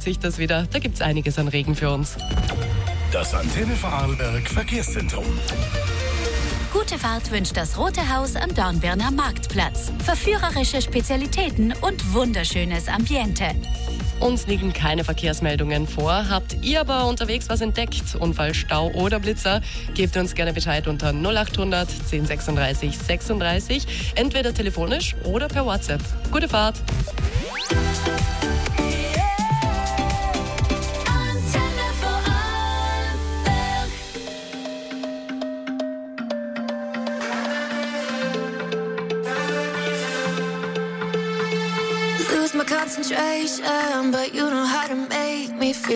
sich das wieder. Da gibt's einiges an Regen für uns. Das Antenne Vorarlberg Verkehrszentrum. Gute Fahrt wünscht das Rote Haus am Dornbirner Marktplatz. Verführerische Spezialitäten und wunderschönes Ambiente. Uns liegen keine Verkehrsmeldungen vor. Habt ihr aber unterwegs was entdeckt? Unfall, Stau oder Blitzer? Gebt uns gerne Bescheid unter 0800 1036 36. Entweder telefonisch oder per WhatsApp. Gute Fahrt! Lose my concentration, but you know how to make me feel.